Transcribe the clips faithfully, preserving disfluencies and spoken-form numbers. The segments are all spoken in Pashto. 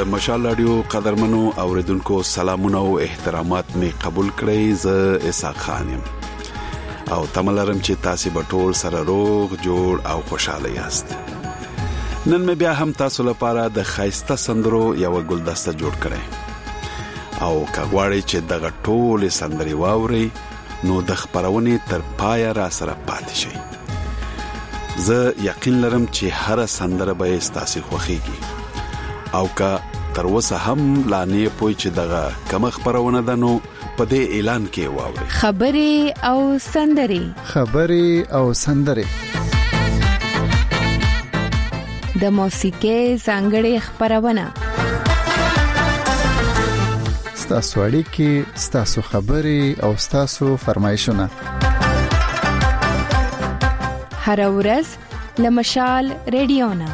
مشال رادیو قدرمنو اوریدونکو سلامونه او احترامات می قبول کړئ. ز اسحاق خان یم او تملرم چې تاسو به ټول سره روغ جوړ او خوشاله یاست. نن مې بیا هم تاسو لپاره د خایسته سندرو یو ګلدسته جوړ کړی او کاغوري چې دغه ټول سندري واوري نو د خبرونه تر پای را سره پاتې شي. زه یقین لرم چې هر سندره به تاسو خوښیږي او کا تر اوسه هم لا نه پوي چې دغه کوم خبرونه ده نو په دې اعلان کې واوري خبري او سندري خبري او سندري د موسیقي څنګه خبرونه ستاسو اړیکې ستاسو خبري او ستاسو فرمایشونه هر ورځ لمشال ریډیونا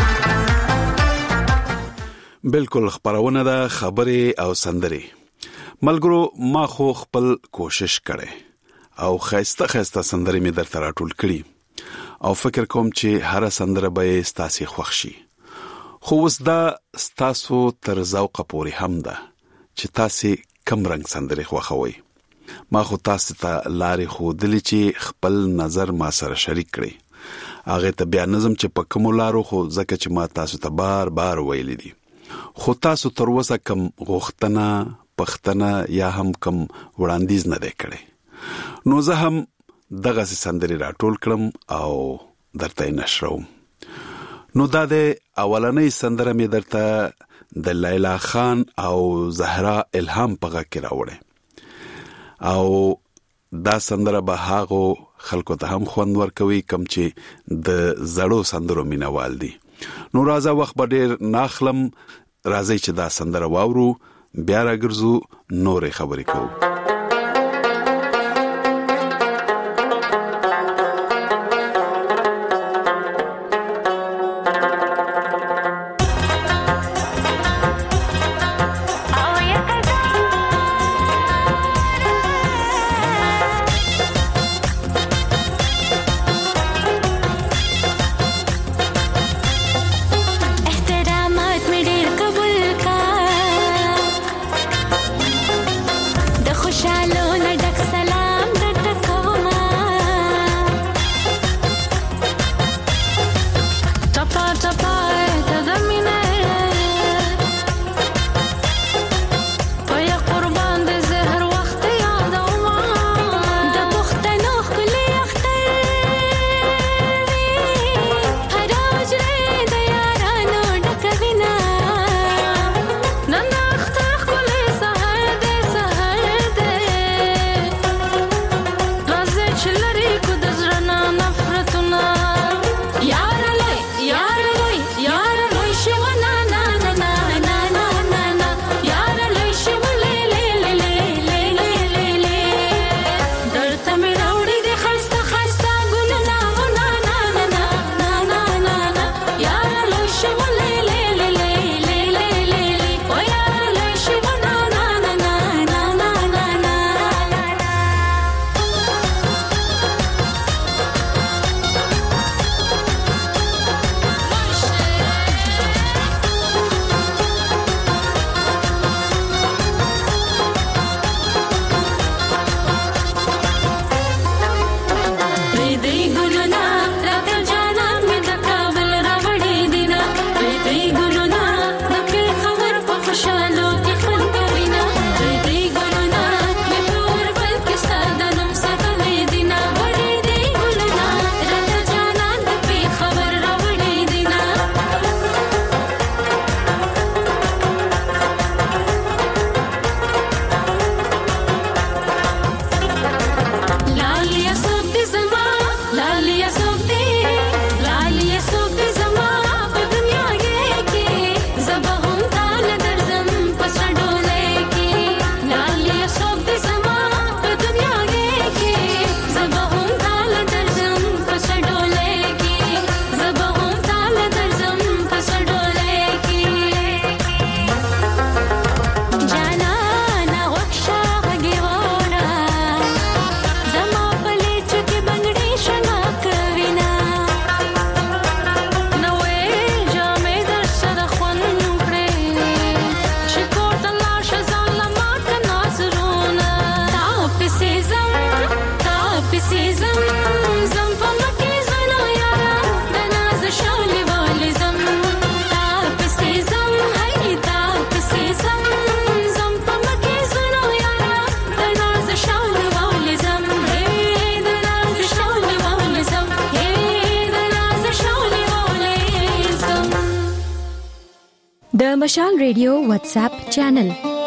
بالکل خبرونه ده خبري او سندري. ملګرو ما خو خپل کوشش کړي او خيسته خيسته سندري می درته راټول کړي او فکر کوم چې هر سندره به ستاسو خوښ شي. خو اوس دا ستاسو تر ذوق پورې هم ده چې تاسو کم رنگ سندري خوښوي. ما خو تاسو ته لارې خو دلی چې خپل نظر ما سره شریک کړي. هغه ته بیا نظم چې په کوم لارو خو ځکه چې ما تاسو ته بار بار ویل دي خو تاسو تر اوسه کم غوښتنه پښتنه یا هم کم وړاندیز نه دی کړی. نو زه هم دغه سندري راټول کړم او درته نشروم. نو دا د اولنۍ سندره می درته د لیلا خان او زهرا الهام په غږ کې راوړې او دا سندره به هغه خلکو ته هم خوند ورکوي کم چې د زړو سندرو مینوال دي. نو راځه وخت به ډېر ناخلم راځي چې دا سندره واورو بیا راګرځو نورې خبرې کوو. खुश پسې زم زم په مکه زنا یارا د ناز شاله والے زم تا پسې زم هاي تا پسې زم زم په مکه زنا یارا د ناز شاله والے زم هي د ناز شاله والے زم هي د ناز شاله والے زم. د مشال ریډیو واتس اپ چینل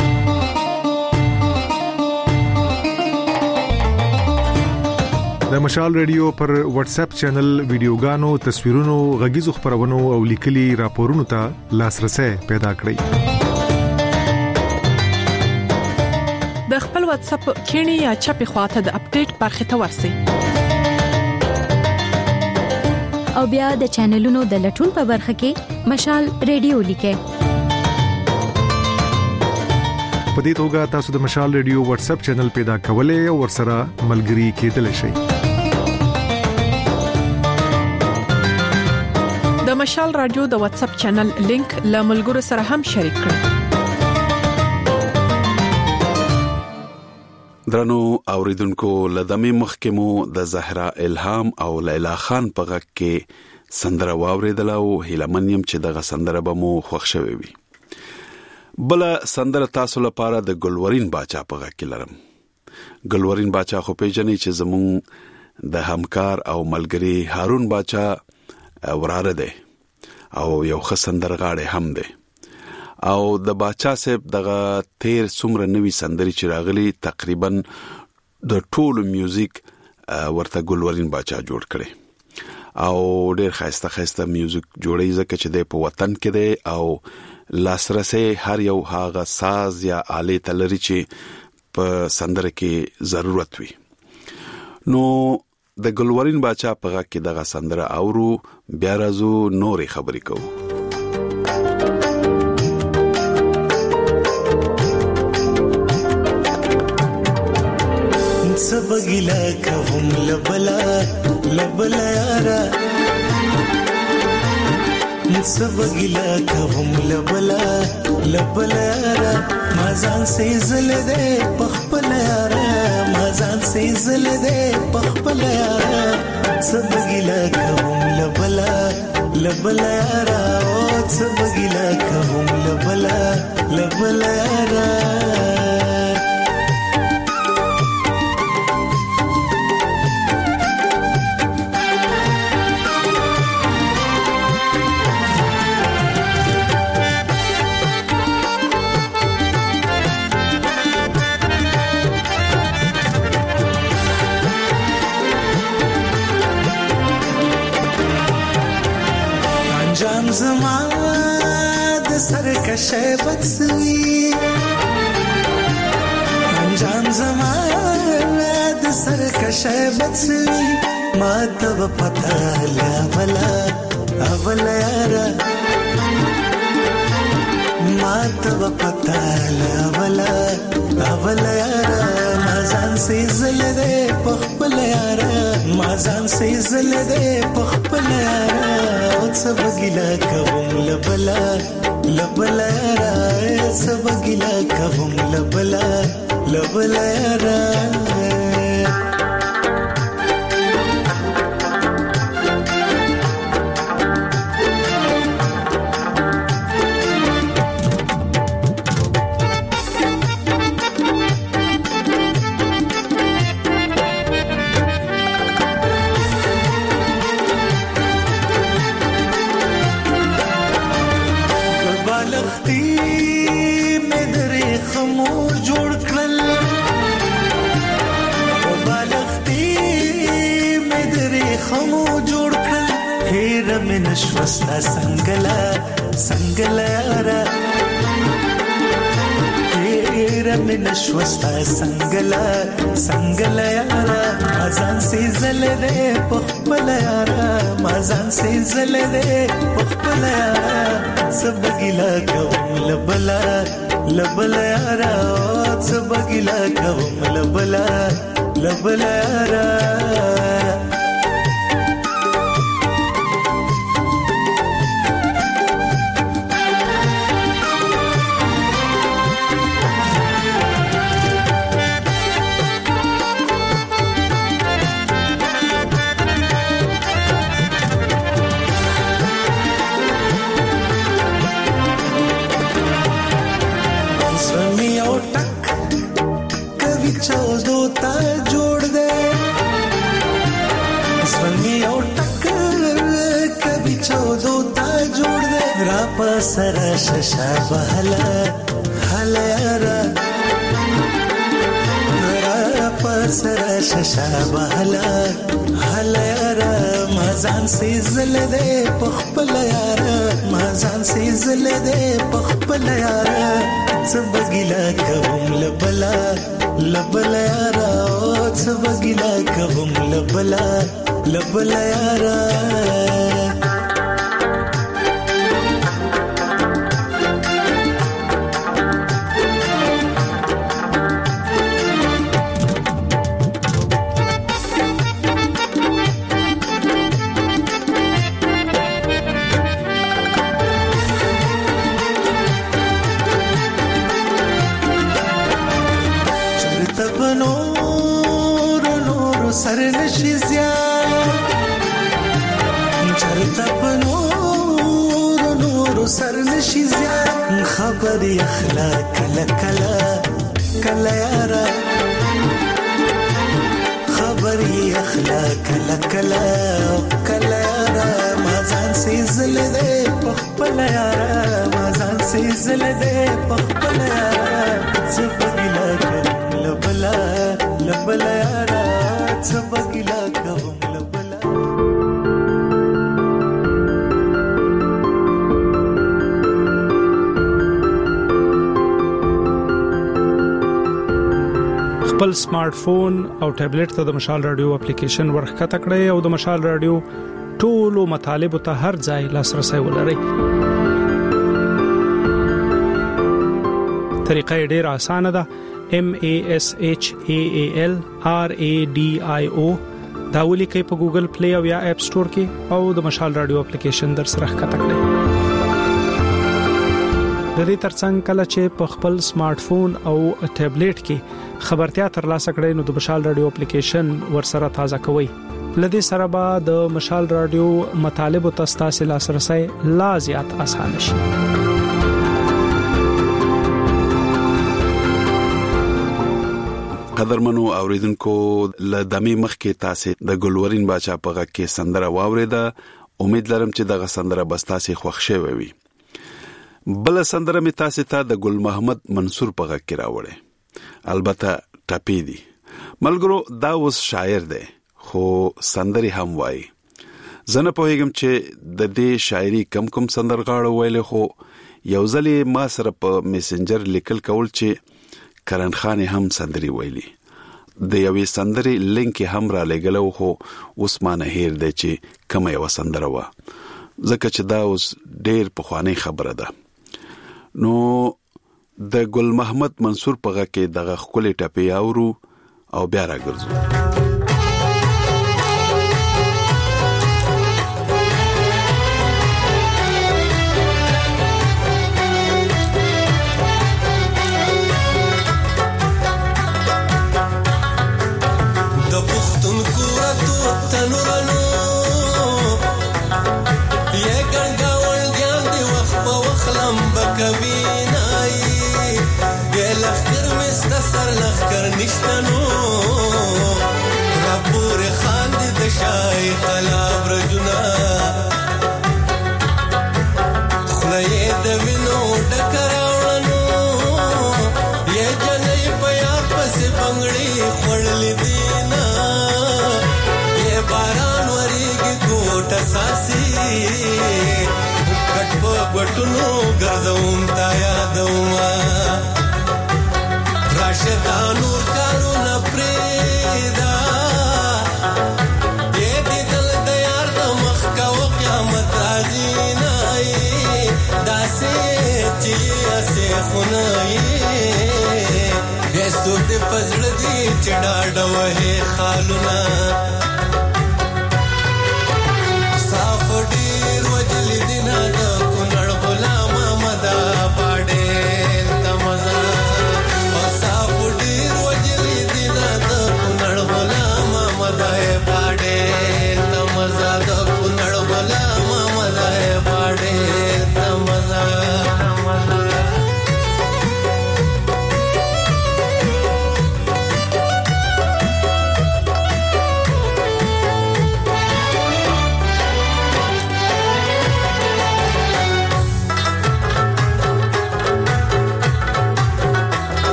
د مشال ریډیو پر واتس اپ چینل ویډیوګانو، تصویرونو، غږیزو خبرونو او لیکلي راپورونو ته لاسرسي پیدا کړئ. د خپل واتس اپ کینی یا چپی خواته د اپډیټ برخه ته ورسئ او بیا د چینلونو د لټون په برخه کې مشال ریډیو لیکئ. په دې توګه تاسو د مشال ریډیو واتس اپ چینل پیدا کولای او ورسره ملګري کېدلی شئ. د مشال رادیو د واتس اپ چینل لینک له ملګرو سره هم شریک کړئ. درنو اوریدونکو، لدمه مخکمو د زهرا الهام او لیلا خان په غږ کې سندره واوریدله او هیلمنیم چې دغه سندره به مو خوښ شوي وي. بل سندره تاسو لپاره د ګلورین باچا په غږ کې لرم. ګلورین باچا خو پیژنې چې زمون د همکار او ملګری هارون باچا وراره دی او یو ښه سندرغاړی هم دی او د باچا صاحب دغه تیر څومره نوی سندري چې راغلي تقریبا د ټولو میوزیک ورته ګلورین باچا جوړ کړي او ډېر خاصه خاصه میوزیک جوړي ځکه چې د په وطن کې دی او لاسرسي هر یو هاغه ساز یا آله تلري چې په سندره کې ضرورت وي. نو د ګلورین باچا په غږ کې دغه سندره اورو، بیا راځو نورې خبرې کوو. سبګلا کوم لبلا لبلا یارا سبګلا کوم لبلا لبلا یارا مازان سي زل دې پخپل یارا مازان سي زل دې پخپل یارا سبګلا کوم لبلا لبلا یارا او سبګلا کوم لبلا لبلا یارا زمان د سر کشه بڅوي انجام زمان د سر کشه بڅوي ما ته پتا لا ولا اولا یارا ما ته پتا لا ولا اولا یارا مازان سي زل دې پخپل یارا مازان سي زل دې پخپل یارا سبګلا کوم لبلا لبلا را سبګلا کوم لبلا لبلا را نشوستا سنگلا سنگلا یارا تیرا میں نشوستا سنگلا سنگلا یارا مازان سی زل دے پخپل یارا مازان سی زل دے پخپل یارا سبگلا کوم لبلا لبلا یارا سبگلا کوم لبلا لبلا یارا تا جوړ دے زلمی او ټکر کبي چودو تا جوړ دے را پسر ششا بهلا هلا را پسر ششا بهلا هلا مازان سي زل دے پخپل یار مازان سي زل دے پخپل یار سبګلا کوم لبلا لبلا یار او سبګلا کوم لبلا لبلا یار سر نشي زیان چرته په نور نور سر نشي زیان خبر اخلاق کلا کلا کلا یارا خبر اخلاق کلا کلا کلا یارا مازان سي زل دے پخپل یارا مازان سي زل دے پخپل یارا زبګلا لبلا لبلا یارا سبګلا کوم لبلا خپل سمارټ فون او ټابلیټ ته د مشال رادیو اپلیکیشن ورخکته کړئ او د مشال رادیو ټولو مطالب ته هر ځای لاسرسي ولرئ. طریقه ډیره اسانه ده. M A S H A A L R A D I O دا ولیکئ په ګوګل پلی او یا اپ سٹور کې او د مشال رادیو اپلیکیشن در سره ښکته کړئ. د دې ترڅنګ کله چې په خپل سمارټ فون او ټابلیټ کې خبرتیا ترلاسه کړئ نو د مشال رادیو اپلیکیشن ورسره تازه کوئ. لدې سره به د مشال رادیو مطالب او تاسو لاسرسي لا زیات آسان شي. قدرمنو اوریدونکو ل دمه مخ کې تاسو د ګلورین باچا په غږ کې سندره واوریده. امید لرم چې دغه سندره بس تاسو خوښ شوي وي. بل سندره می تاسو ته د ګل محمد منصور په غږ کې راوړې. البته ټاپی دي ملګرو دا اوس شاعر دی خو سندري هم وایي. زنه په هیګم چې د دې شاعري کم کم سندرغاړو ویل خو یو ځلې ما سره په میسنجر لیکل کول چې کرن خان هم سندري ویلي. د یوې سندري لینک هم را لګلو خو اوس ما نه هیر دی چې کوم یو سندره و ځکه چې دا اوس ډېر پخوانی خبره ده. نو د ګل محمد منصور په غږ کې دغه خولي ټپي اورو او بیا راګرځو. نشتنو ربور خاند دشای قلاب رجنا خلای دوینو ډکراونو یہ جنې پیا پس بنگړي خړلې دینا یہ باران وریږي ګوټ ساسي کټ په ګټونو ګرځوم تا یادوما راشدانو کارونه پریدا دې دې دل د یار د مخ کا او قیامت راځي نه داسې چې اسه خنای هیڅ دې پزړ دې چډاډ وه خالونه صاف ډیر وجل دینا د کونړ غلام مدا پاډې تمزا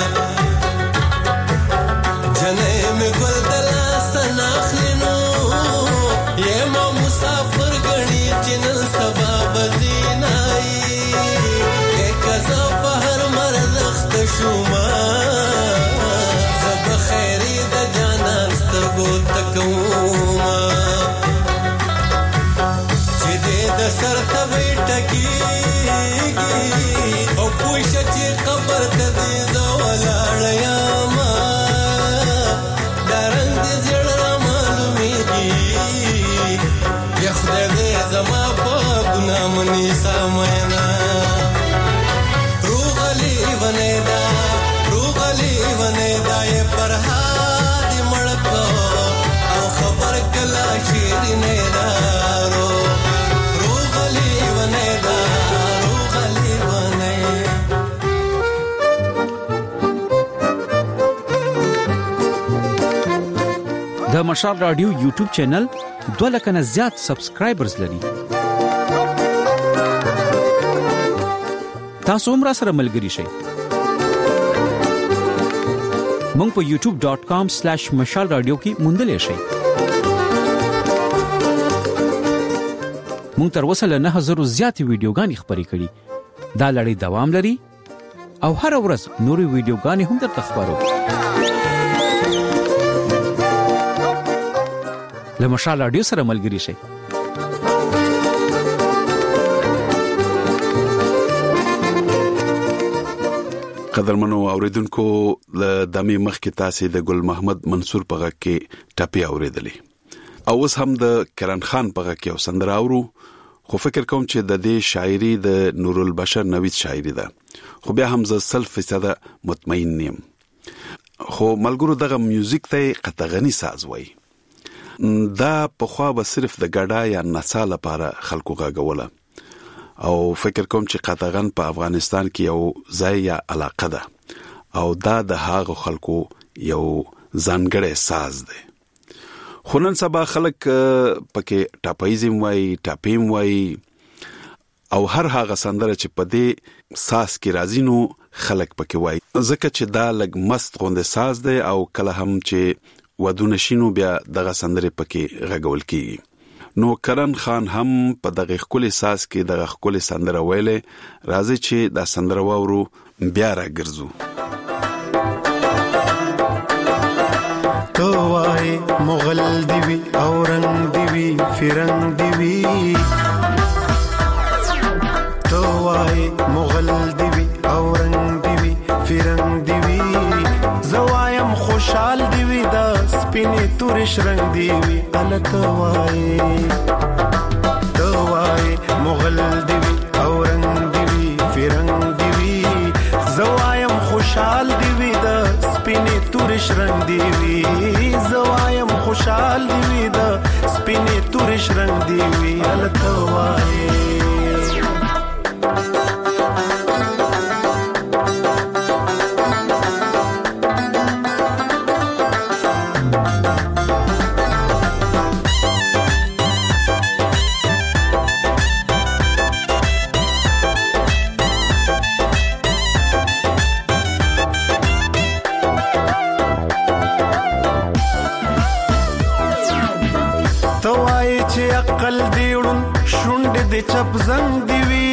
جنې مې ګل د لاس نه اخلي نو یې ما مسافر ګڼي چې نن سبا به ځینایي که زه په هر مرض اخته شومه زه به خیرې د جانان سترګو ته کومه چې دې د سر ته به یې ټکېږي او پوه شه چې قبر ته دې زه ولاړه یمه دا رنګ دې زړه رامعلومېږي یا خدای دې زما په ګناه منیسه مینه روغلی ونیدا روغلی ونیدا یې پر هادي مړکو او خبر کلا شیرینه دارو روغلی ونیدا روغلی ونیدا د مشال رادیو یوټیوب چینل دوه لک نه زیات سبسکرایبرز لري. تاسو هم را سره ملګري شئ. مونږ په یوټیوب ډاٹ کام سلیش مشال رادیو کې موندلې شئ. مونږ تر اوسه له نه هزار زیاتې ویډیوګانې خپرې کړې. دا لړۍ دوام لري او هر ورځ نورې ویډیوګانې هم درته خپرو. له مشال رادیو سره ملګري شئ. قدرمنو اوریدونکو له دمه مخ کې تاسو د ګل محمد منصور په غږ کې ټاپي اوریدلې او اوس هم د کرن خان په غږ کې او سندره اورو. خو فکر کوم چې د دې شاعري د نور البشر نوید شاعري ده خو بیا هم زه سل فیصد مطمئن نیم. خو ملګرو دغه میوزیک ته قطغنی ساز وای. دا په خوا به صرف د ګډا یا نڅا لپاره خلکو غاګوله او فکر کوم چې قطغن په افغانستان کې یو ځای یا علاقه ده او دا د هغو خلکو یو ځانګړی ساز دی. خو نن سبا خلک پکې ټاپایزم وای ټاپیم وای او هر هغه سندره چې په دې ساز کې راځي نو خلک پکې وای ځکه چې دا لګ مست غوندې ساز دی او کله هم چې ودونه شینو بیا دغه سندره پکې غږول کیږي. نو کرن خان هم په دغه خولي ساز کې دغه خولي سندره ویلې راځي چې دا سندره وورو بیا راګرځو. تو وای مغل دیوی او رنگ دیوی فرنگ دیوی تو وای مغل دیوی او رنگ دیوی فرنگ دیوی زوایم خوشحال دیوی دا سپینی تورش رنگ دیوی الته وای تو وای مغل دیوی او رنگ دیوی فرنگ دیوی زوایم خوشحال دیوی دا سپینی تورش رنگ دیوی زوایم خوشحال دیوی دا سپینی تورش رنگ دیوی الته وای عقل دیړون شونډې د چپ زنګ دیوي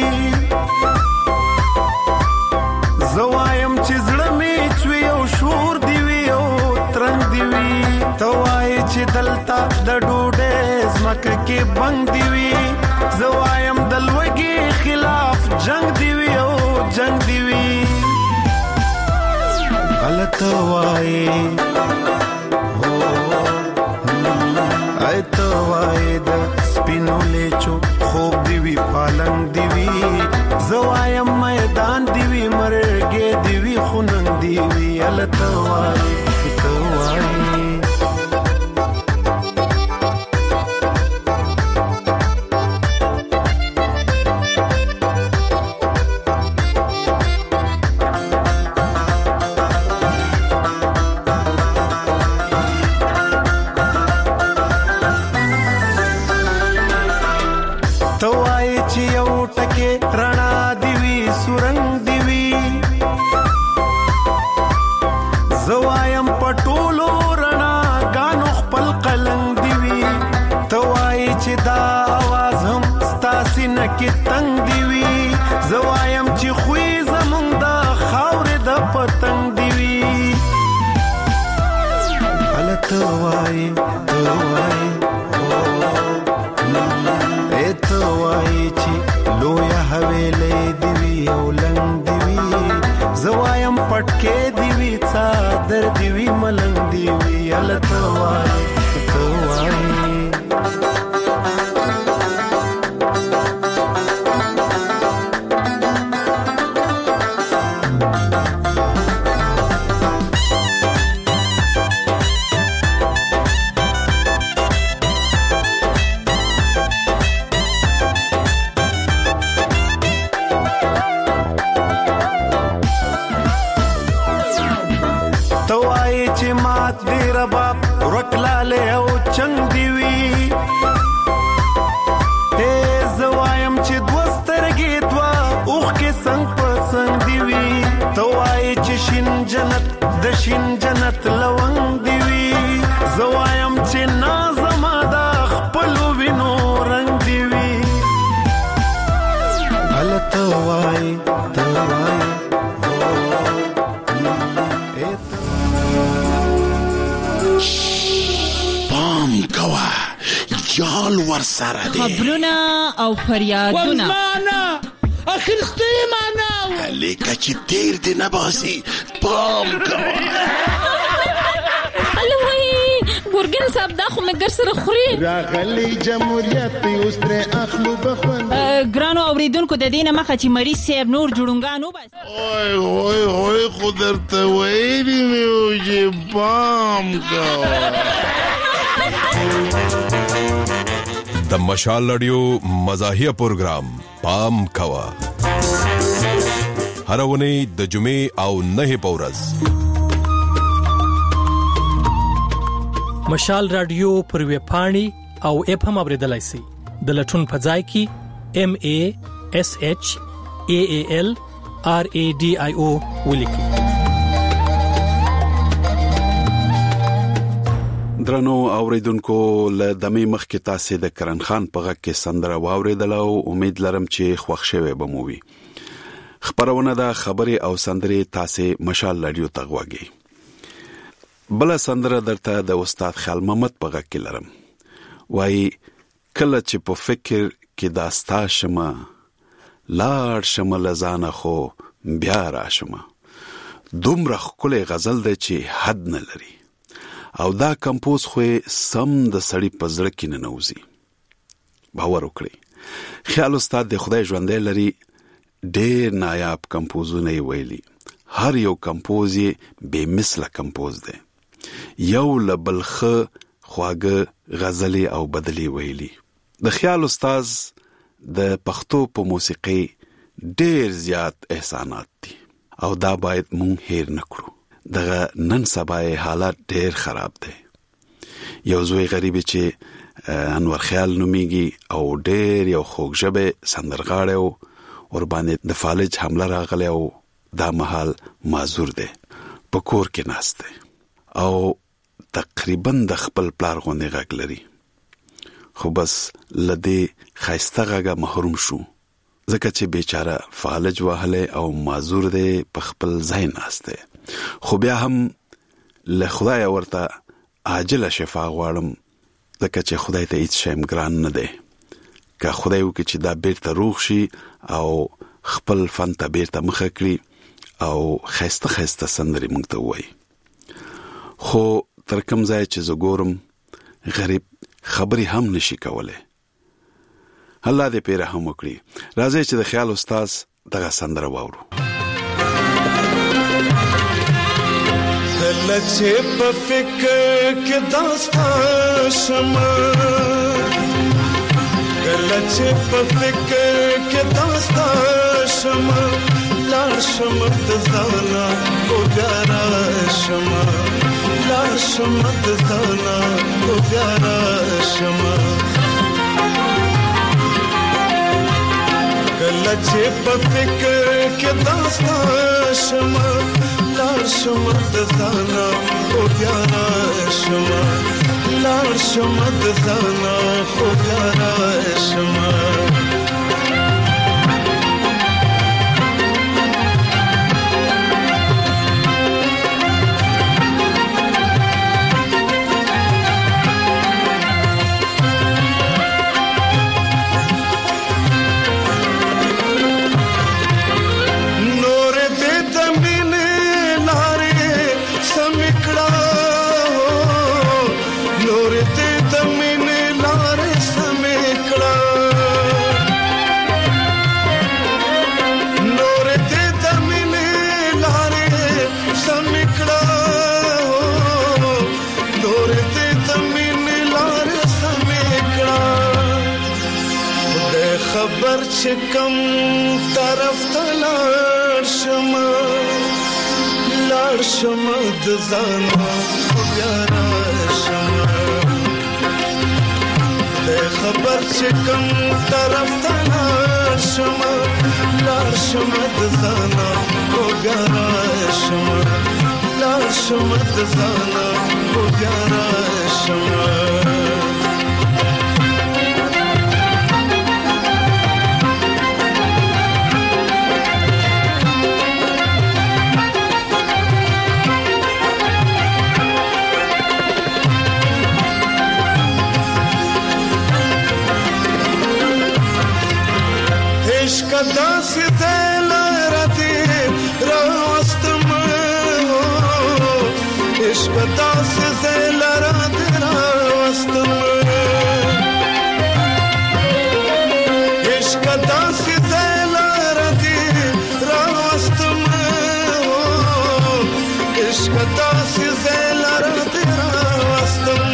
زوایم چې زړه می چوي او شور دیوي او ترنګ دیوي توای چې دلتا د ډوډۍ زمکه کې بنګ دیوي زوایم دلوګي خلاف جنگ دیوي او جنگ دیوي غلط وای تو وای د سپینو لیچو خوب دیوی پالنګ دیوی زوایم میدان دیوی مرګې دیوی خوننګ دیوی الته وای تو وای پټولو رڼا غانو خپل قلم دی وی توای چې دا आवाज هم ستاسي نه کې تنگ دی وی زوایم چې خوې زمونږ د خاورې د پتنګ دی وی ال توای توای او توای چې لویا حویلې دی وی او لنګ دی وی زوایم پټکې دی وی صادر دی وی ملنګ دی وی ال توای توای رباب رکلاله او چنګ دی وی اے زوایم چې دوسترګې دوا اوخ کې څنګه پسند دی وی توای چې شین جنت د شین جنت لونګ دی وی زوایم چې نازم دا خپل وینو رنگ دی وی ال توای توای کوا یال ور سره دی خبرونه او فریادونه ورمانه اخرسته معنا لیکه چې تیر دی نه باسي پام کوا الوی ګورګن صاحب دا خو مګر سره خوري راغلی جمهوریت اوس تر اخلو بخوند ګرانو اوریدونکو د دینه مخه چې مریض صاحب نور جوړونګانو بس اوه اوه اوه خدای ته وایي مې چې پام کوا د مشال رادیو مزاحیه پروگرام پام کوا هر ونی د جمعې او نه پورز مشال رادیو پر وی پاڼي او اف هم اوریدلای شي د لټون فضای کی ام ای اس ایچ ای ای ال ار ای ډی آی او ولیکي درنو اوریدونکو له دمه مخ کې تاسو د کرن خان په غږ کې سندره واوریدل او امید لرم چې خوښ شوي به مو وي خبرونه دا خبره او سندره تاسو مشال رادیو ته غواګي بل سندره درته د استاد خیال محمد په غږ کې لرم وای کله چې په فکر کې داستا شمه لاړ شمه لزانه خو بیا را شمه دومره خپل غزل د چې حد نه لري او دا کمپوز خو سم د سړی په زړه کې نه نوځي باور وکړئ خیال استاد د خدای ژوندې لري ډېر نایاب کمپوزونه ویلي هر یو کمپوز یې بے مثله کمپوز دی یو لبلخه خواږه غزلي او بدلي ویلي د خیال استاد د پښتو په موسیقي ډېر زیات احسانات دي او دا باید مونږ هیر نکړو دغه نن سبا حالات ډېر خراب دي یو زوی غریب چې انور خیال نوميږي او ډېر یو خوږژبه سندرغاړی او ور باندې د فالج حمله راغله او دا محل معذور دی په کور کې ناشته او تقریبا د خپل پلار غونډه غږ لري خو بس لدی خایسته غږه محروم شو ځکه چې بیچاره فالج وهله او معذور دی په خپل ځای ناشته خو بیا هم له خدای ورته عاجله شفا غواړم ځکه چې خدای ته هیڅ شی ګران نه دی که خدای وکړي چې دا بیرته روغ شي او خپل فن ته بیرته مخه کړي او خسته خسته سندري مونږ ته وایي خو تر کوم ځای چې زه ګورم غریب خبري هم نشي کولای الله دې پیره هم وکړي راځي چې د خیال استاد دغه سندره واورو کله چې په فکر کې داستا شمه کله چې په فکر کې داستا شمه لاړ شمه د ځانا او بیا راشمه لاړ شمه د ځانا او بیا راشمه کله چې په فکر کې داستا شمه لار شمه د ځانه خو بیا راشمه لار شمه د ځانه خو بیا راشمه خبر چې کم طرف ته لاړ شمه لاړ شمه د ځانه بیا راشمه د خبر چې کم طرف ته لاړ شمه لاړ شمه د ځانه بیا راشمه لاړ شمه د ځانه بیا راشمه کدا سي لرتي راستم عشق دا سي لرتي راستم عشق دا سي لرتي راستم عشق دا سي لرتي راستم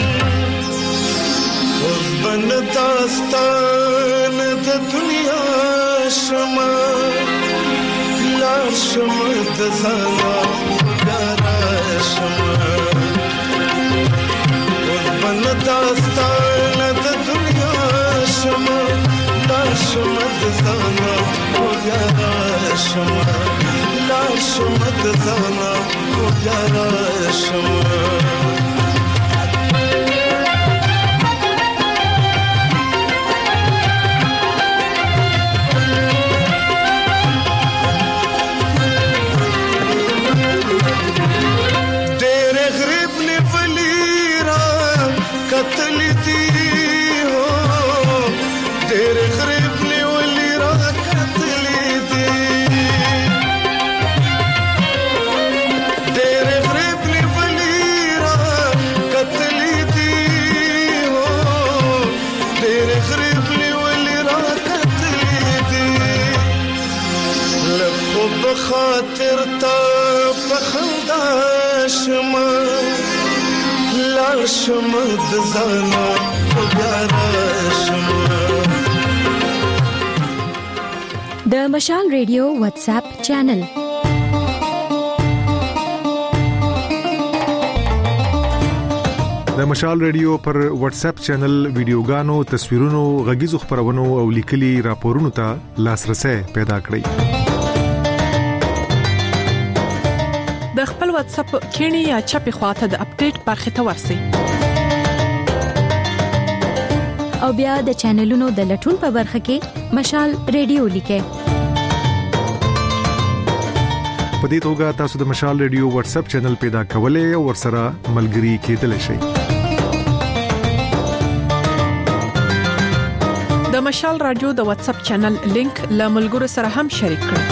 اوس بن داستان د دنیا شمه لار شمه د ځانه بیا راشمه قربان داستان د دنیا شمه لار شمه د ځانه بیا راشمه لار شمه د ځانه بیا راشمه خاطر تا پخندا شمه لار شمه د ځانه بیا راشمه د مشال ریډیو واتس اپ چینل د مشال ریډیو پر واتس اپ چینل ویډیوګانو تصویرونو غږیزو خبرونو او لیکلي راپورونو ته لاسرسي پیدا کړئ د خپل واتس اپ کینی یا چپی خواته د اپډیټ برخه ته ورسی او بیا د چینلونو د لټون په برخه کې مشال ریډیو لیکه په دې توګه تاسو د مشال ریډیو واتس اپ چینل پیدا کولای او ورسره ملګري کېدلی شئ د مشال رادیو د واتس اپ چینل لینک له ملګرو سره هم شریک کړئ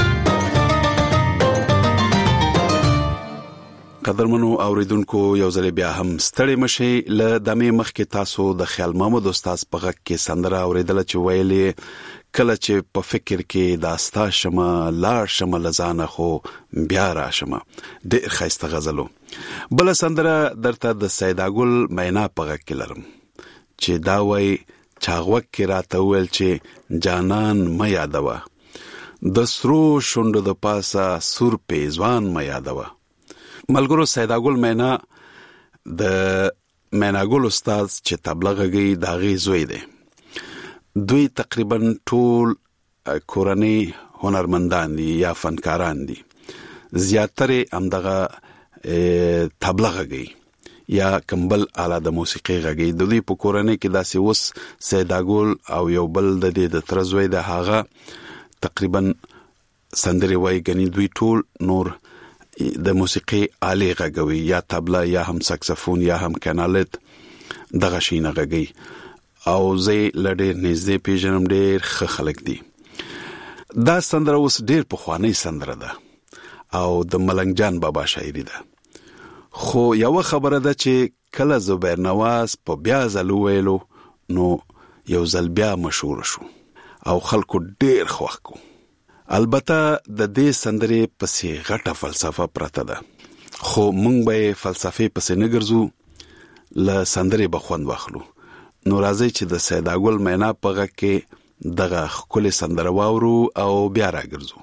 قدرمنو اوریدونکو یو ځل بیا هم ستړي مشي ل دمه مخ کې تاسو د خیال محمد استاد په غږ کې سندره اوریدل چې ویلې کله چې په فکر کې داستا شمه لار شمه لزانه خو بیا را شمه ډېر خسته غزلو بل سندره درته د سیداګل مینا په غږ کې لرم چې دا وای چاغوک کې راته ویل چې جانان ما یادوا د سرو شوند د پاسه سور پیزوان ما یادوا ملګرو سیداګل مینا د میناګل استاد چې تبلیغ کوي دا غي زوی دی دوی تقریبا ټول کورنۍ هنرمندان دي یا فنکاران دي زیاتره همدغه طبله غږی یا کمبل آله د موسیقي غږی د دې په کورنۍ کې داسې وس سیداګول او یو بل د دې د ترزوی د هغه تقریبا سندري وای غني دوی ټول نور د موسیقي آله غږوي یا طبله یا هم ساکسفون یا هم کانالت دغه شي نه غږی او زه لډې نږدې پیژنم ډېر ښه خلک دي دا سندره اوس ډېر پخوانی سندره ده او د ملنګ جان بابا شاعري ده خو یو خبره ده چې کله زبیر نواز په بیا ځل ویلو نو یو ځل بیا مشهور شو او خلکو ډېر خوښ کو البته د دې سندرې پسې غټه فلسفه پرته ده خو مونږ به فلسفه پسې نه ګرځو ل سندرې بخوند واخلو نو راځي چې د سیداګل مینا په غږ کې دغه خپل سندره واورو او بیا راګرځو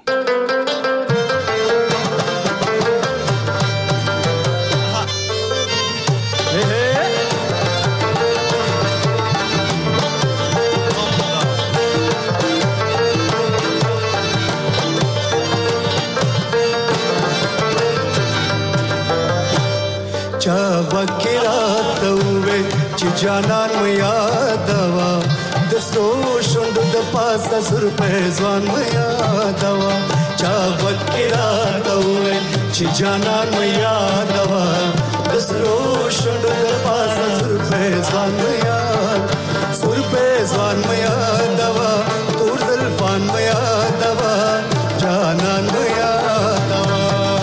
چا وکرات وې چې جانان مې یادوا د سو شوند د پاسه سر په ځوان مې یادوا چا وکرات وې چې جانان مې یادوا د سو شوند د پاسه سر په ځوان مې یاد سر په ځوان مې یادوا تور زلفان مې یادوا جانان مې یادوا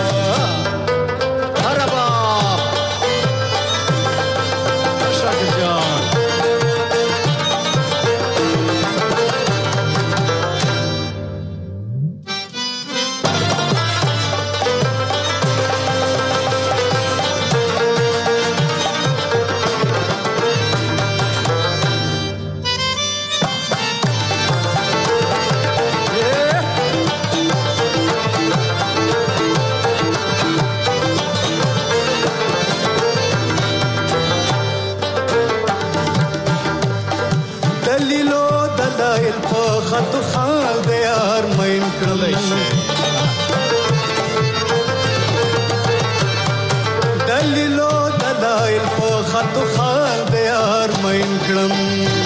خط خال د یار مین کړلای دلیلو دلایل په خط خال د یار مین کړم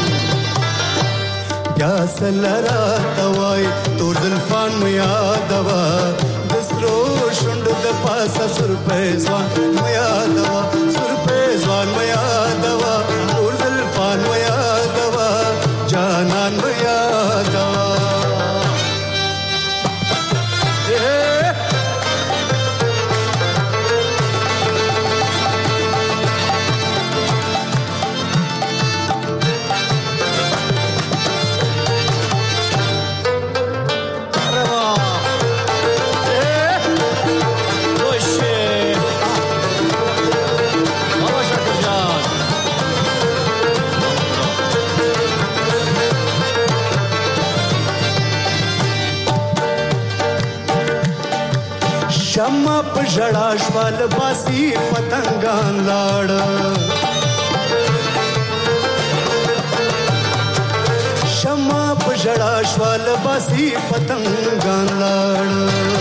یا سلرا توای تور زلفان مې یادوا د سرو شوند د پاسه سر په ځوان مې یادوا سر په ځوان مې یادوا تور زلفان مې یادوا جانان مې یادوا شمع په ژړا شوال باسي پتنګان لاړ شمع په ژړا شوال باسي پتنګان لاړ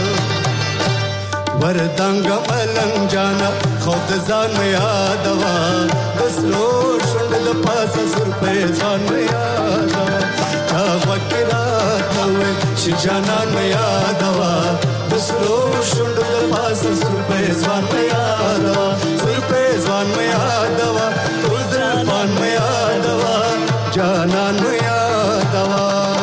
وردانګ ملنګ جانا خود ځان مې یادوا دسلو شوند د پاسه سر په ځان مې یادوا چا وکرات وې چې جانان مې یادوا دسلو شوند د پاسه سر په ځان مې یادوا سر په ځان مې یادوا تور زلفان مې یادوا جانان مې یادوا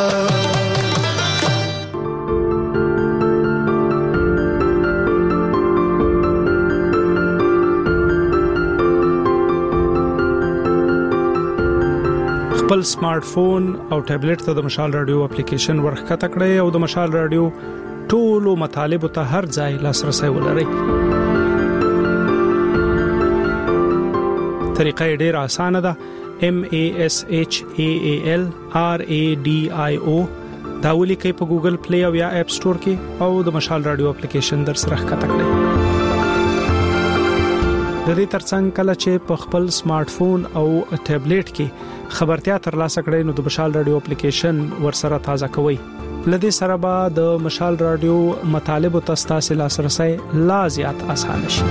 خپل سمارټ فون او ټابلیټ ته د مشال رادیو اپلیکیشن ورخکته کړئ او د مشال رادیو ټولو مطالب ته هر ځای لاسرسي ولرئ. طریقه ډېر اسانه ده. M A S H A A L R A D I O دا ولیکئ په ګوګل پلی او یا اپ سٹور کې او د مشال رادیو اپلیکیشن در سره ښکته کړئ. د دې ترڅنګ کله چې په خپل سمارټ فون او ټابلیټ کې خبرتیا ترلاسه کړئ نو د مشال رادیو اپلیکیشن ورسره تازه کوئ. لدې سره به د مشال رادیو مطالب او تاسو لاسرسي لا زیات آسان شي.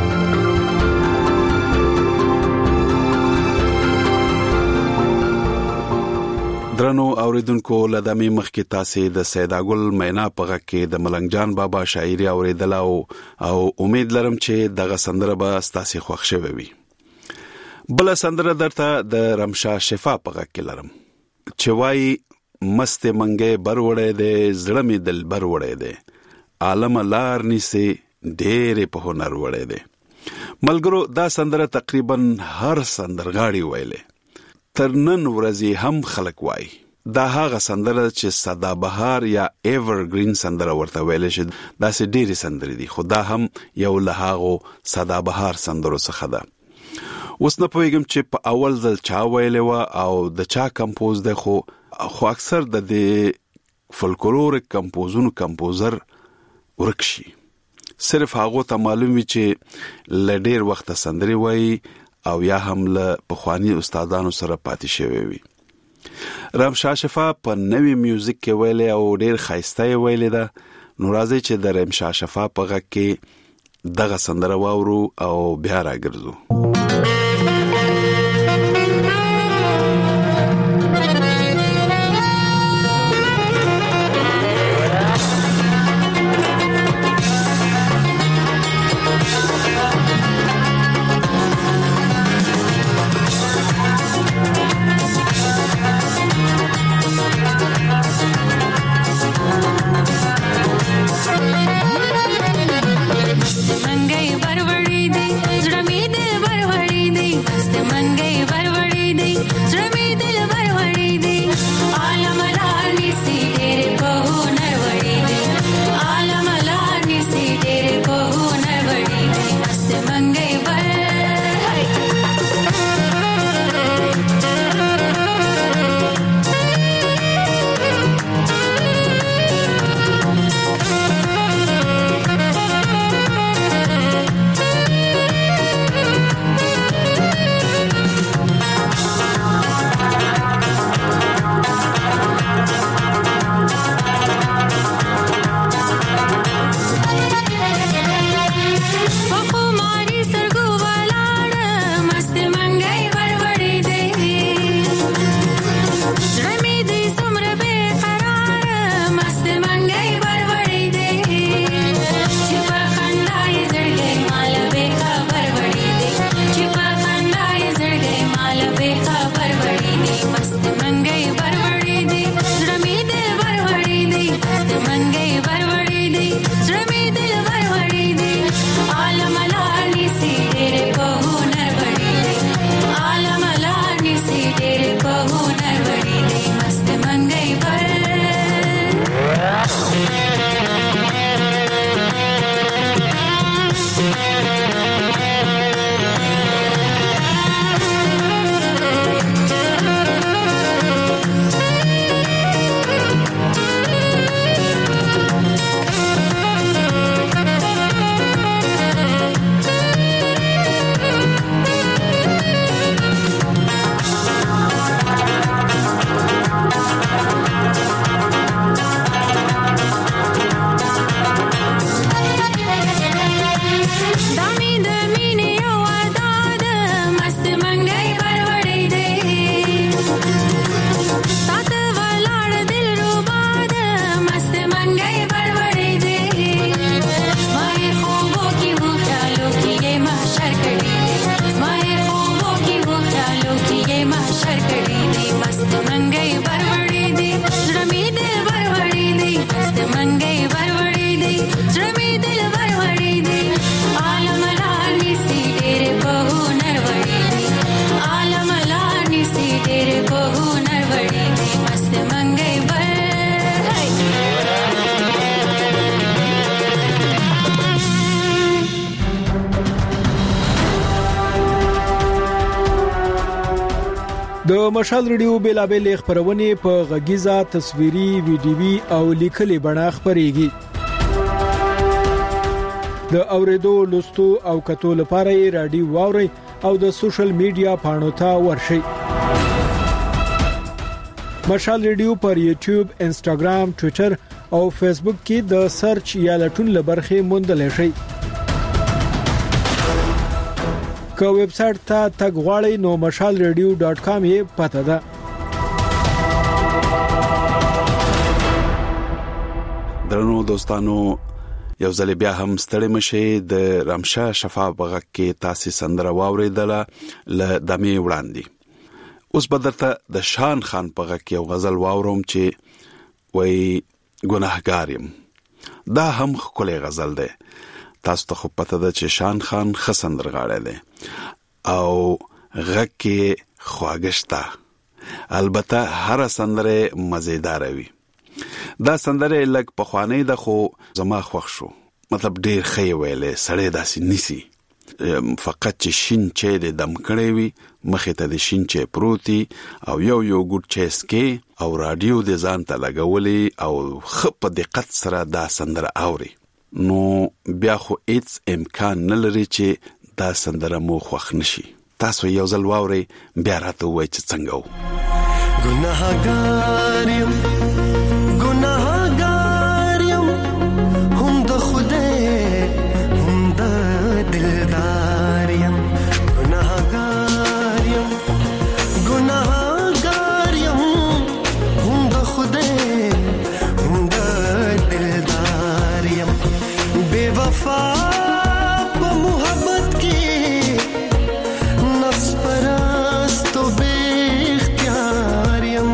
درنو اوریدونکو لدامي مخکې تاسو د سیداګل مینا په غکه د ملنګ جان بابا شاعري اوریدلاو او امید لرم چې دغه سندره به تاسو خوښ شوي وي. بل سندره درته د رمشا شفا په غکه لرم چې وای مست منګه بر وړې دې زړه می دل بر وړې دې عالم لار نيسي ډېر په هنر وړې دې. ملګرو دا سندره تقریبا هر سندرغاړي ویلې تر نن ورځې هم خلک وای. دا هغه سندره چې سدا بهار یا ایورګرین سندره ورته ویل شي. دا سه ډېری سندرې دي خو دا هم یو له هغه سدا بهار سندرو څخه ده. اوس نه پوهیږم چې په اول ځل چا ویلې و او د چا کمپوز ده خو خو اکثر د دې فولکلوریک کمپوزونو کمپوزر ورکشي. صرف هغه ته معلوم وي چې لډیر وخت سندري وای او یا هم له پخوانی استادانو سره پاتې شوی وي. رمشا شفا په نوی میوزیک کې ویلې او ډیر خایسته ویلې ده. نو راځي چې د رمشا شفا په غږ کې دغه سندره واورو او بیا راګرځو. मंगई बरवड़ी दे जमी दिल बरवड़ी दे हस्त मंगई बरवड़ी दे जमी दिल बरवड़ी दे आलम लानी सी तेरे बहु नरवड़ी दे आलम लानी सी तेरे बहु नरवड़ी दे हस्त मंगई बर د مشال ریډیو بیلابل خبرونه په غږیزه تصویري ویډیوي او لیکلي بڼه خبريږي. د اوریدو لوستو او کتو لپاره رادیو واوري او د سوشل میډیا پاڼو ته ورشئ. مشال ریډیو پر یوټیوب، انسټاګرام، ټوئیټر او فیسبوک کې د سرچ یا لټون لبرخه موندل شئ. که ویب سټ ته تګ غواړئ نو مشال ریډیو ډاٹ کام یې پته ده. درنو دوستانو، یو ځل بیا هم ستړي مشه د رمشه شفا بغک کې تاسو سندره واوریدله ل دمه وړاندې. اوس بدرته د شان خان بغک کې یو غزل واوروم چې وای ګناهګارم. دا هم خولي غزل ده. تاسو ته خو پته ده چې شان خان خسندرغاړی دی او غږ کې خواږشتا. البته هر سندره مزیدار وي. دا سندره لګ په خوانې ده خو زما خوښ شو. مطلب ډیر خې ویلې سړې داسې نسی، فقط چې شین چې د دم کړې وي مخې ته د شین چې پروتي او یو یو ګډ چسکي او رادیو د ځان ته لګولې او خپ دقت سره دا سندره اوري، نو بیا خو هیڅ امکان نه لري چې دا سندره مو خوښ نشي. تاسو یو ځل واوري بیا راته وایئ چې څنګه و. ګناهګار یم ګناهګار یم هم د خدای هم د دلدار یم. ګناهګار یم ګناهګار یم هم د خدای هم د دلدار یم. بے وفا په محبت کې نفس پرست و بے اختیار یم.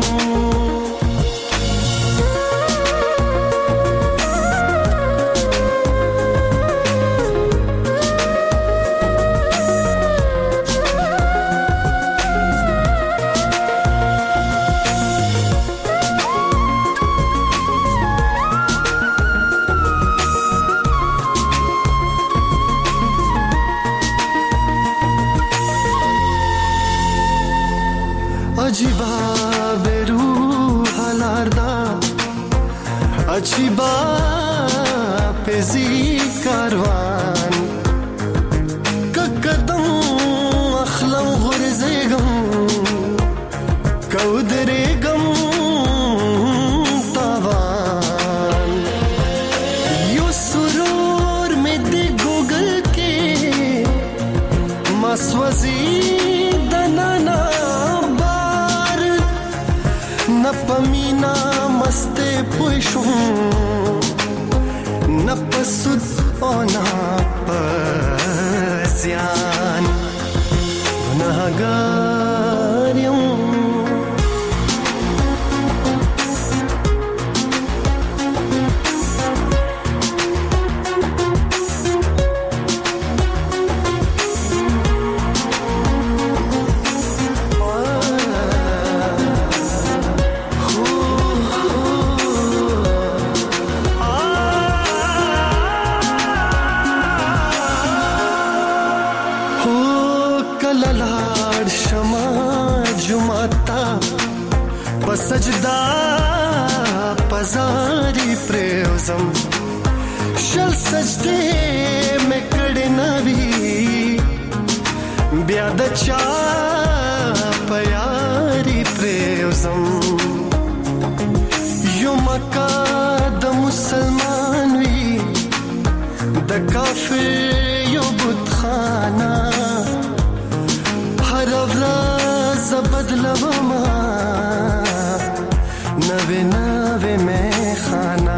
عجیبا بیروح الاردا عجیبا پیزی کاروان که قدم اخلم غرزگم که ادرگم تاوان. یو سرور میں دی گوگل کے مسوزی دنانا نپمینا مسته پوشم نپسود او نپسیان. گناهگاریم سجدا پزاری پریوزم شل سجدے میں کڑے نوی بیا د چا پیاری پریوزم. یو مکا د مسلمان وی د کافر یو بت خانه هر ورځ بدلوما نوے نوے میں خانہ.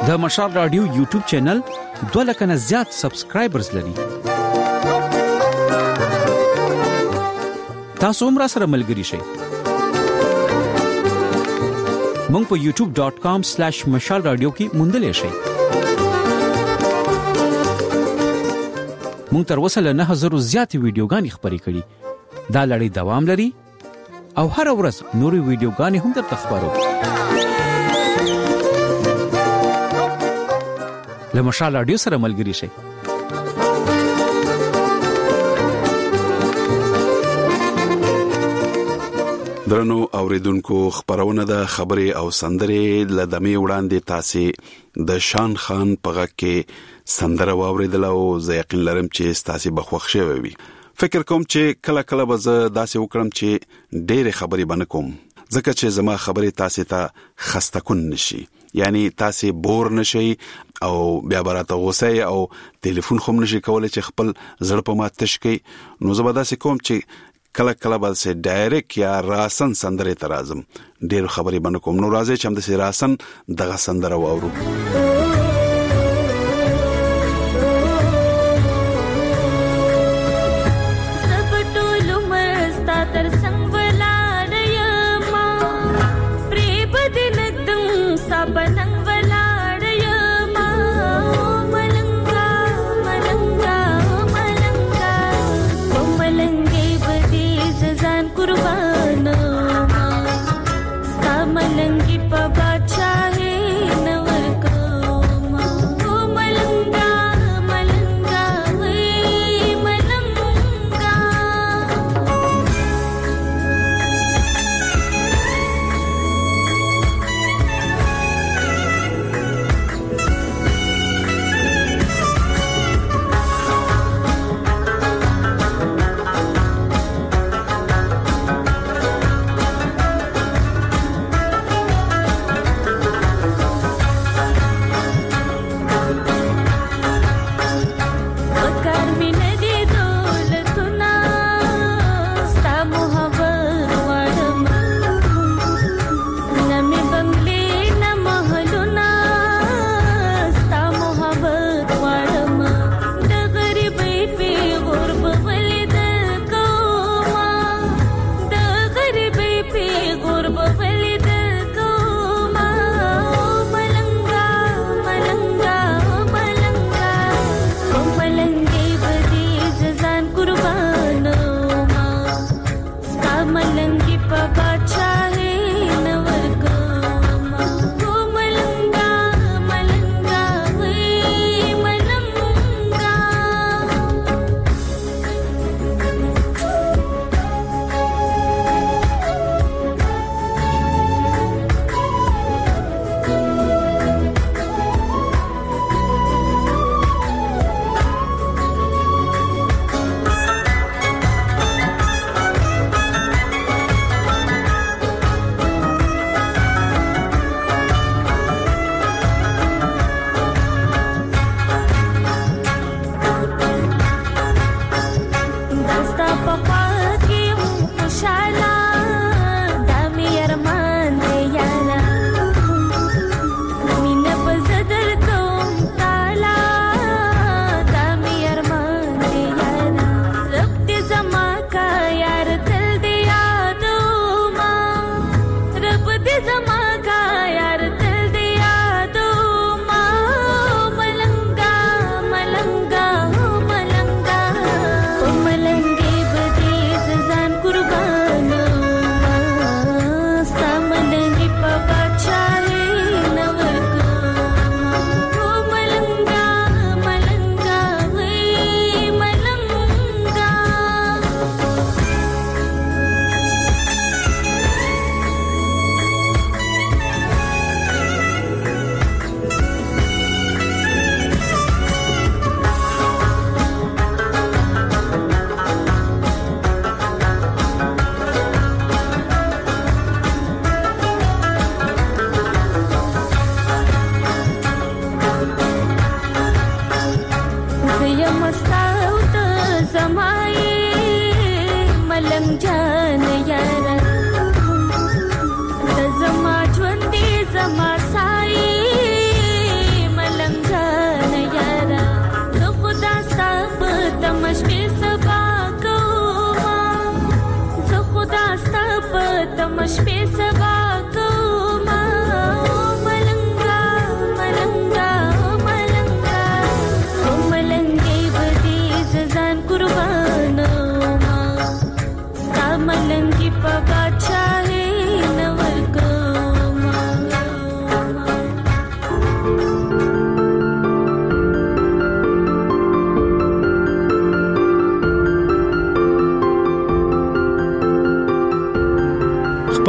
د مشال رادیو یوټیوب چینل دوه لک نه زیات سبسکرایبرز لري. تاسو هم را سره ملګري شئ. مونږ په یوټیوب ډاٹ کام سلیش مشال رادیو کې موندلې شئ. مونږ تر اوسه له نه هزار زیاتې ویډیوګانې خپرې کړې. دا لړۍ دوام لري او هر ورځ نورې ویډیوګانې هم درته خبرو. له مشال رادیو سره ملګري شئ. درنو اوریدونکو، خبرونه د خبرې او سندرې لدمې وړاندې تاسو د شان خان په غږ کې سندره واوریدل او زه یقین لرم چې تاسو بخښ شوي وي. فکر کوم چې کله کله به زه داسې وکړم چې ډېرې خبرې بنه کوم، ځکه چې زما خبرې تاسو ته خسته کن نشي، یعنی تاسو بور نشي او بیا براته غوسه او ټلیفون خو نشي کولای چې خپل زړه په مات تشکي. نو زه به داسې کوم چې کله کله به سه ډایرکټ یا راسن سندره ترازم، ډېر خبرې بنه کوم. نو راځي چې هم د راسن دغه سندره واورو. मलंगी पा बादशाह नवर को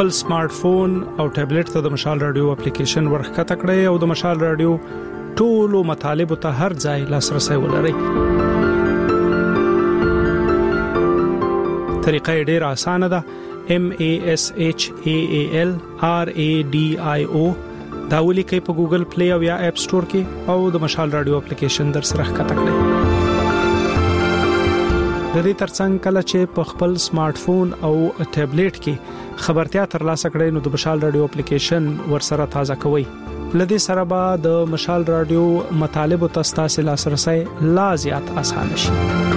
خپل سمارټ فون او ټابلیټ ته د مشال رادیو اپلیکیشن ورخکته کړئ او د مشال رادیو ټولو مطالبه ته هر ځای لاسرسي ولرئ. طریقه ډیره اسانه ده. M A S H A A L R A D I O دا ولیکئ په ګوګل پلی او یا اپ سٹور کې او د مشال رادیو اپلیکیشن در سره ښکته کړئ. د دې ترڅنګ کله چې په خپل سمارټ فون او ټابلیټ کې خبرتیا ترلاسه کړئ نو د مشال رادیو اپلیکیشن ورسره تازه کوئ. لدې سره به د مشال رادیو مطالب او تاسو لاسرسي لا زیات اسانه شي.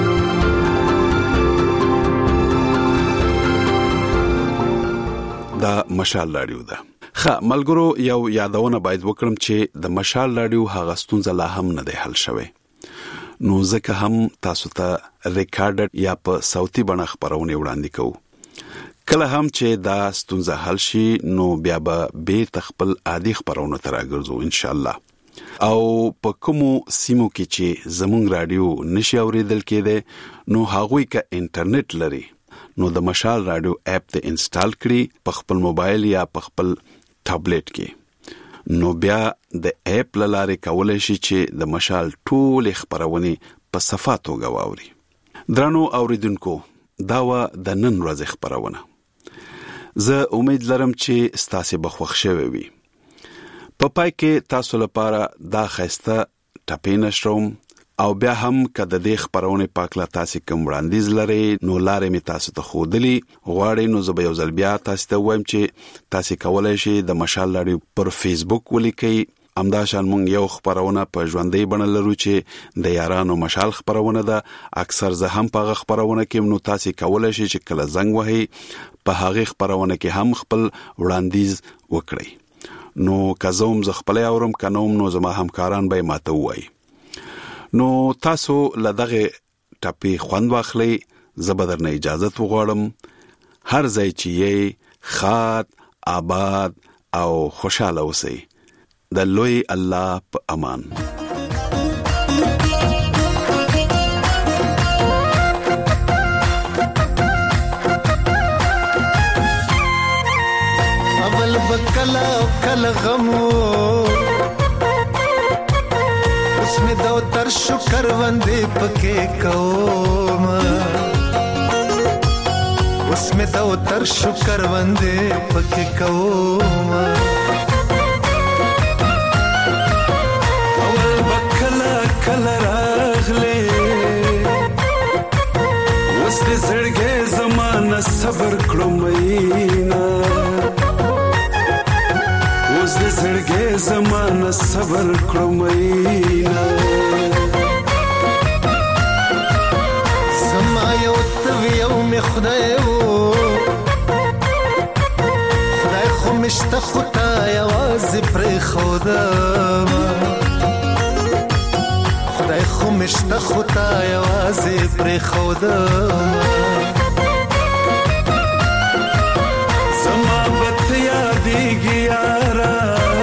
دا مشال رادیو ده. خا ملګرو یو یادونه باید وکړم چې د مشال رادیو هغه ستونزه لا هم نه ده حل شوه. نو ځکه هم تاسو ته ریکارډډ یا په صوتي بڼه خبرونه وړاندې کوو. کله هم چې دا ستونزه حل شي نو بیا به بیرته خپل عادي خبرونه ته راګرځو ان شاء الله. او په کومو سیمو کې چې زموږ رادیو نشي اوریدل کېده نو هغوی کا انټرنیټ لري نو د مشال رادیو اپ ته انسټال کړئ په خپل موبایل یا په خپل ټابلیټ کې. نو بیا د اپ لاره کولای شي چې د مشال ټول خبرونه په صفه توګه واوري. درنو اوریدونکو دا و د نن ورځې خبرونه. زه امید لرم چې ستاسو بخښ شوي وي. په پای کې تاسو لپاره دا خسته ټاپې نشروم او بیا هم کده د خبرونه پاکلا تاسو کوم وړاندیز لري نو لارې می تاسو ته خودلی غواړئ نو زه به یو ځل بیا تاسو ته وایم چې تاسو کولای شئ د مشال رادیو پر فیسبوک ولیکئ. امداشان مونږ یو خبرونه په ژوندۍ بڼه لرو چې د یارانو مشال خبرونه ده. اکثر زه هم په خبرونه کې نو تاسو کولای شئ چې کله زنګ وهي په هغه خبرونه کې هم خپل وړاندیز وکړئ. نو کزوم ز خپل اورم کنوم نو زما همکاران به ماته وایي. نو تاسو لدغه ټاپی خوند واخلئ. زبردر نه اجازه وغواړم هر ځای چې یې خاد آباد او خوشاله اوسئ. د لوی الله په امان. اول بکلا کل غمو اسمه دو تر شکر وندې پکې کوم اسمه دو تر شکر وندې پکې کوم اول بکلا کلا راغله وس دې زړګې زمانہ صبر کړو مینا وس دې زړګې زمانہ صبر کړو مینا سما یو تو یو می خدای وو خدای خو مشته خدای आवाज پر خدا خدای خو مشته خدای आवाज پر خدا سما بت یادېږي یارا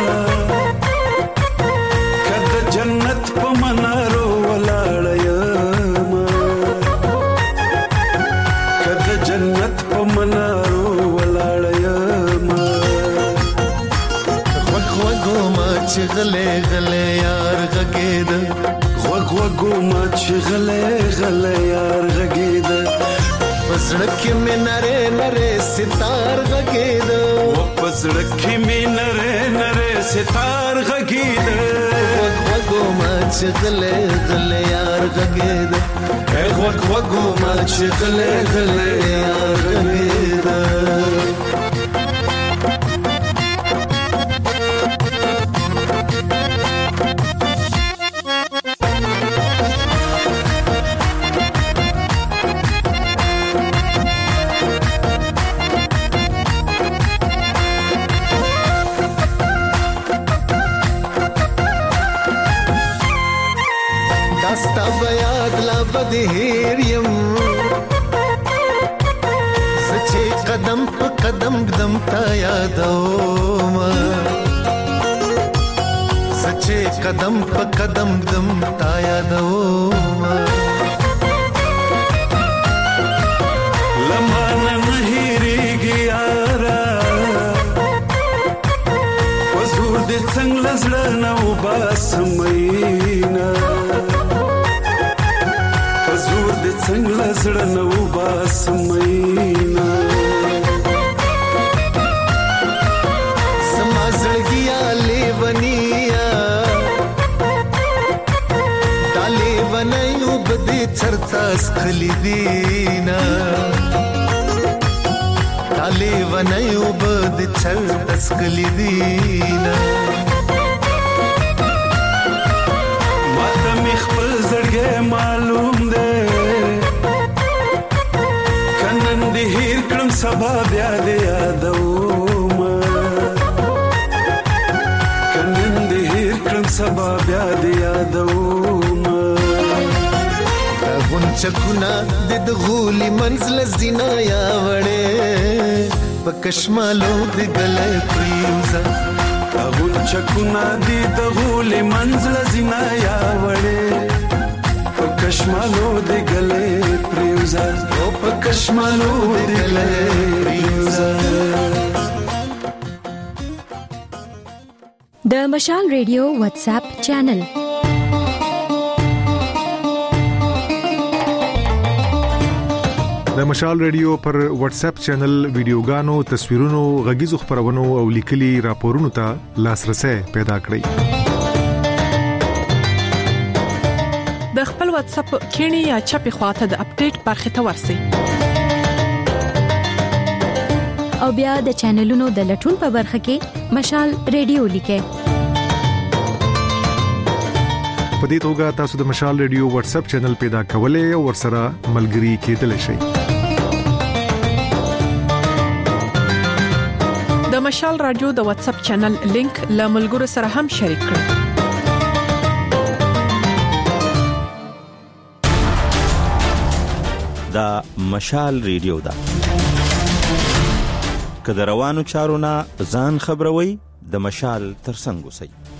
کد جنت په منارو ولاړ یم کد جنت په منارو ولاړ یم وګ وګو ما چې غلې غلې یار غګید وګ وګو ما چې غلې غلې یار غګید پسړکې مې نره نره ستار غګید پسړکې مې نره نره ستار غګید وګ وګو ما چې غلې غلې یار غګید وګ وګو ما چې غلې غلې یار غګید دستا بیاد لا بدهیر یم سچے قدم پا قدم قدم تا یادوم سچے قدم پا قدم قدم تا یادوم لمحه نه هېرېږي یاره زړه نو باسمینا زور د څنګه زړه نو باسمینا سما زړګیا لیونیا دالې ونایو بده چرتا سخلی دینا دالې ونایو بده چرتا سخلی دینا ماته مخبل زړګې معلوم ده کنن دې هیر کړم سبا بیا دې یادوم کنن دې هیر کړم سبا بیا دې یادوم غون چکونا د غولي منزل زینا یا وړې پکشمالو د ګلې پریوزا غون چکونا د غولي منزل زینا یا وړې پکشمالو د ګلې پریوزا او پکشمالو د ګلې پریوزا د مشال ریډیو واتس اپ چینل د مشال ریډیو پر واتس اپ چینل ویډیوګانو تصویرونو غږیزو خبرونو او لیکلي راپورونو ته لاسرسي پیدا کړئ د خپل واتس اپ کینی یا چپی خواته د اپډیټ برخه ته ورسی او بیا د چینلونو د لټون په برخه کې مشال ریډیو لیکه په دې توګه تاسو د مشال ریډیو واتس اپ چینل پیدا کولای او ورسره ملګري کېدلی شئ د مشال رادیو د واتس اپ چینل لینک له ملګرو سره هم شریک کړئ دا مشال ریډیو دا که د روانو چارو نه ځان خبروي د مشال ترڅنګ اوسئ